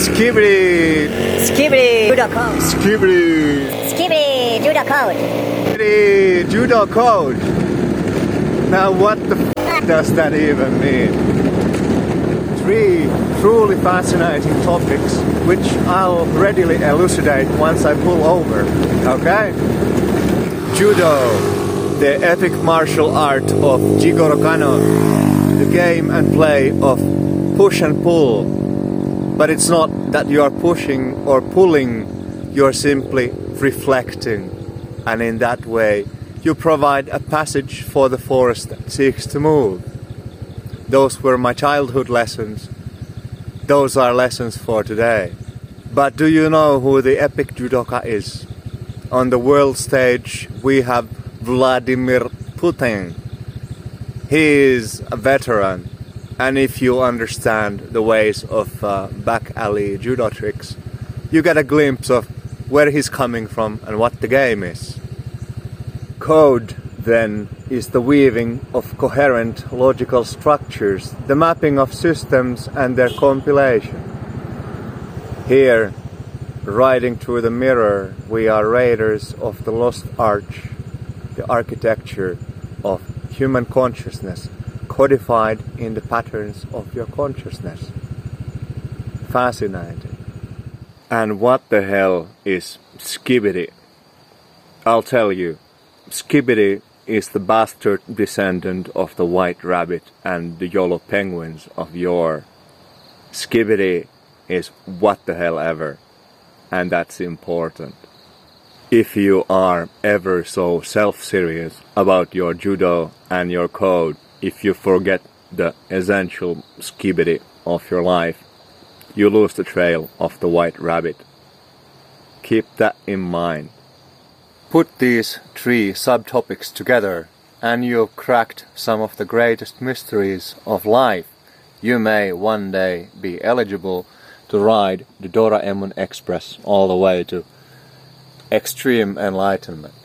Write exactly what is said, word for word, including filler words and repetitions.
Skibidi! Skibidi! Judo code! Skibidi! Skibidi! Judo code! Skibidi! Judo code! Now what the f does that even mean? Three truly fascinating topics which I'll readily elucidate once I pull over, okay? Judo, the epic martial art of Jigoro Kano, the game and play of push and pull. But it's not that you are pushing or pulling, you're simply reflecting. And in that way, you provide a passage for the force that seeks to move. Those were my childhood lessons. Those are lessons for today. But do you know who the epic judoka is? On the world stage, we have Vladimir Putin. He is a veteran. And if you understand the ways of uh, back alley judo tricks, you get a glimpse of where he's coming from and what the game is. Code, then, is the weaving of coherent logical structures, the mapping of systems and their compilation. Here, riding through the mirror, we are raiders of the lost arch, the architecture of human consciousness, codified in the patterns of your consciousness. Fascinating. And what the hell is Skibidi? I'll tell you. Skibidi is the bastard descendant of the white rabbit and the yellow penguins of yore. Skibidi is what the hell ever. And that's important. If you are ever so self-serious about your judo and your code, if you forget the essential skibidi of your life, you lose the trail of the white rabbit. Keep that in mind. Put these three subtopics together and you've cracked some of the greatest mysteries of life. You may one day be eligible to ride the Doraemon Express all the way to extreme enlightenment.